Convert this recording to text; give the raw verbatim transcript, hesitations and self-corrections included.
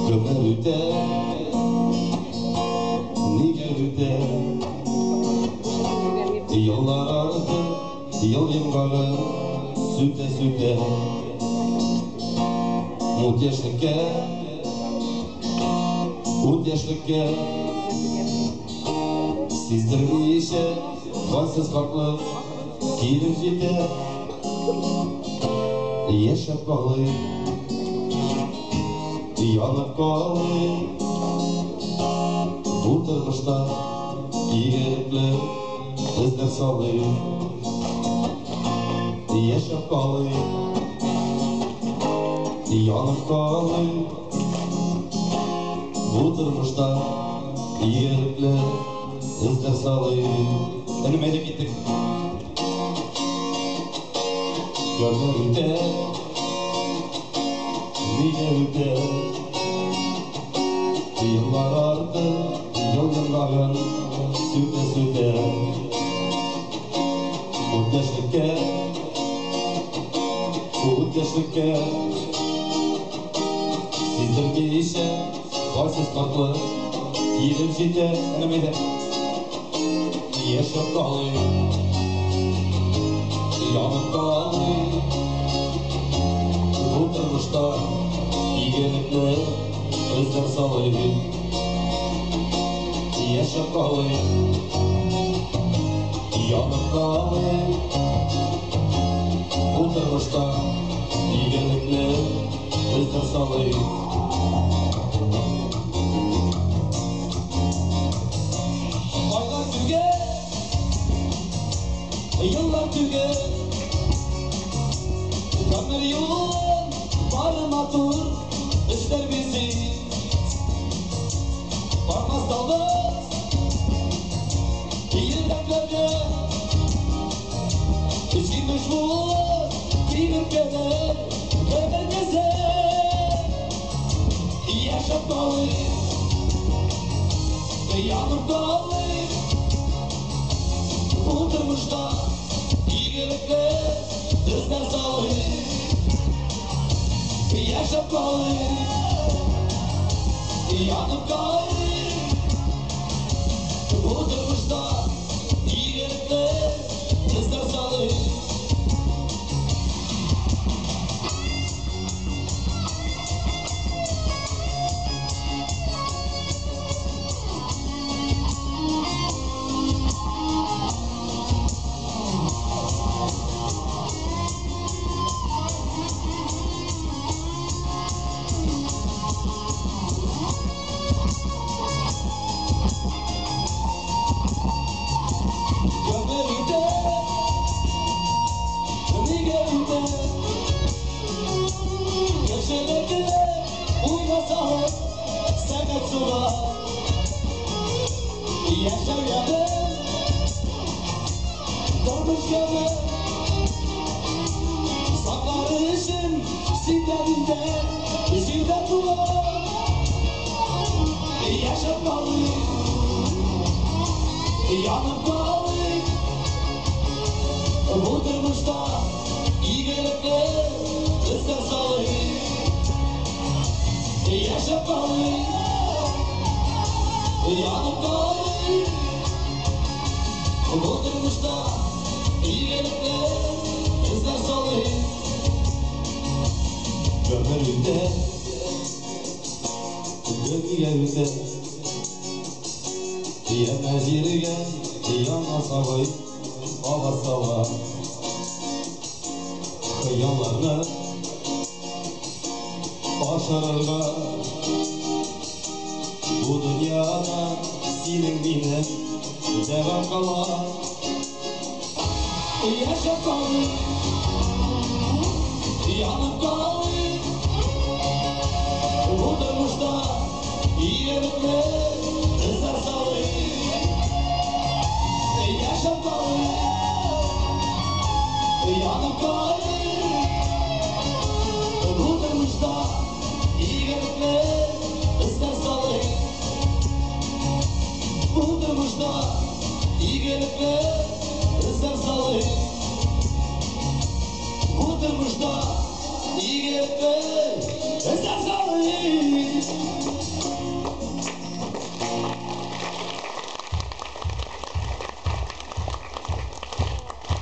Ömür öter, nice öter. Yollar ardı, yol yılları süte süte. Утешнike, утешнike. Sizdirmişe, vansız haklı, kilim jite. Yaşap kalı, yanıp kalı. Bu tırmışta iyilikli izler salı. Yaşap kalı, yanıp kalı. Bu tırmışta iyilikli izler salı. Önüme de gittik. Gönlüm öter, nice öter. Yıllar ardı, yol yılların süte süte. Утешнike, утешнike. Sizdirmişe, varsız haklı, kilim jite. Önüme de yaşap kalı, yanıp kalı. Bu tırmışta iyilikli izler salı. Yaşap kalı, yanıp kalı. Bu tırmışta iyilikli izler salı. Aylar tüge, yıllar tüge. Ömür yolun varma tur, ister bizi. Varmaz dalmaz, yıldaklarca. İçim uçmuş, kilim keder, keder gezer. Yaşap kalı, yanıp kalı. Bu tırmışta iyilikle izler salı. Yaşap kalı, yanıp kalı. Bu tırmışta iyilikle izler salı. Yaşar yanım, dolmuş yanım. Saklarışım sinlerinde, izinde duvar. Yaşar kalı, yanıp kalı. Bu tırmışta iyilikle izler salı. Yaşar kalı, yanıp kalı. Bu tırmışta iyilikle izler salı. Ömrümde, dünyamda. Diyemez yerige, yana salı, hava sala. Hıyallarını başarırga. Bu dünyada senin benim devam kalan. Yaşap kalı, yanıp kalı. Bu tırmışta iyilikle izler salı. Yaşap kalı, yanıp kalı. Bu tırmışta iyilikle izler salı. Bu tırmışta iyilikle izler salı. Bu tırmışta iyilikle izler salı.